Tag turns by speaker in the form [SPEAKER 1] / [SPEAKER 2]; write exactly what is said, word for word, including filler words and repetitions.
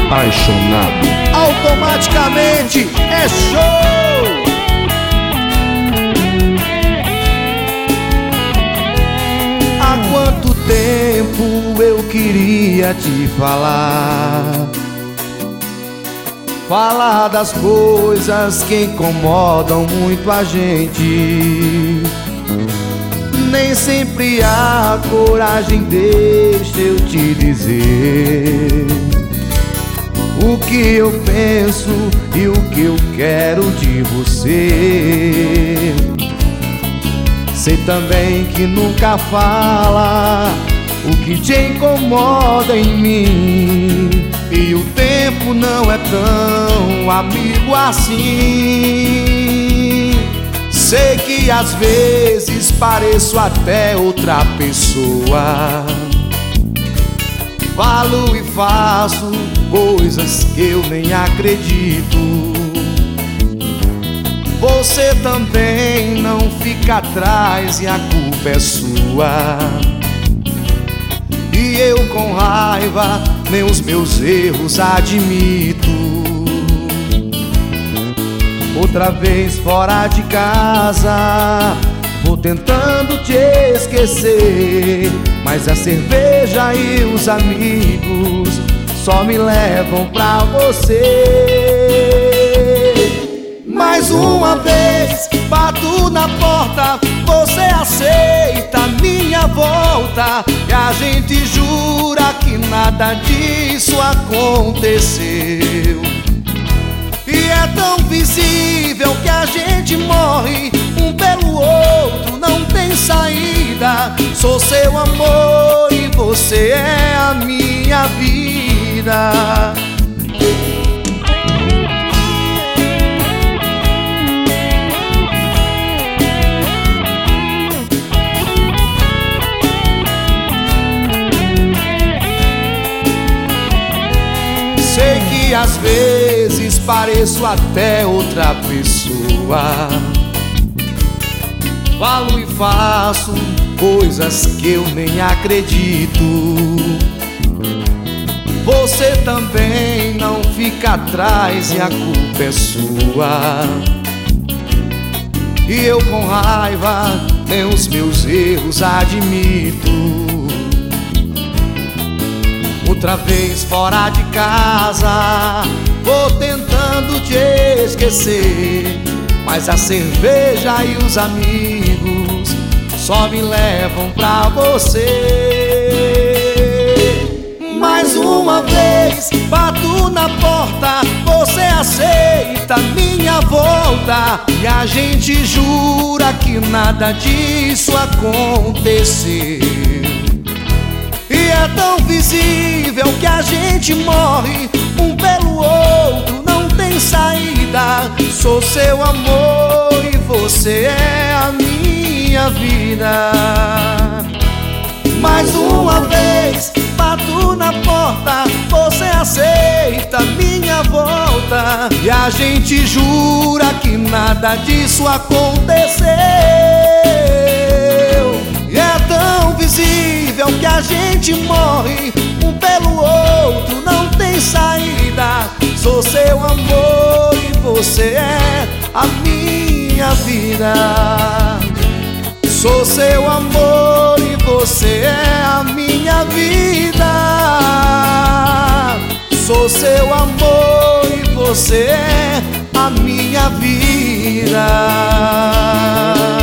[SPEAKER 1] apaixonado.
[SPEAKER 2] Automaticamente é show! Há quanto tempo eu queria te falar, falar das coisas que incomodam muito a gente. Nem sempre há coragem, deixa eu te dizer o que eu penso e o que eu quero de você. Sei também que nunca fala o que te incomoda em mim, e o tempo não é tão amigo assim. Sei que às vezes pareço até outra pessoa, falo e faço coisas que eu nem acredito. Você também não fica atrás e a culpa é sua, e eu com raiva nem os meus erros admito. Outra vez fora de casa, vou tentando te esquecer, mas a cerveja e os amigos só me levam pra você. Mais uma vez bato na porta, você aceita minha volta, e a gente jura que nada disso aconteceu. E é tão visível que a gente morre um pelo outro, não tem saída. Sou seu amor e você é a minha vida. Sei que às vezes pareço até outra pessoa, falo e faço coisas que eu nem acredito. Você também não fica atrás e a culpa é sua, e eu com raiva nem os meus erros admito. Outra vez fora de casa, vou tentando te esquecer, mas a cerveja e os amigos só me levam pra você. Mais uma vez bato na porta, você aceita minha volta, e a gente jura que nada disso aconteceu. E é tão visível que a gente morre um pelo outro, não tem saída. Sou seu amor e você é a minha vida. Mais uma vez bato na porta, você aceita minha volta, e a gente jura que nada disso aconteceu. E é tão visível que a gente morre um pelo outro, não tem saída. Sou seu amor e você é a minha vida. Sou seu amor e você é a minha vida. Sou seu amor e você é a minha vida.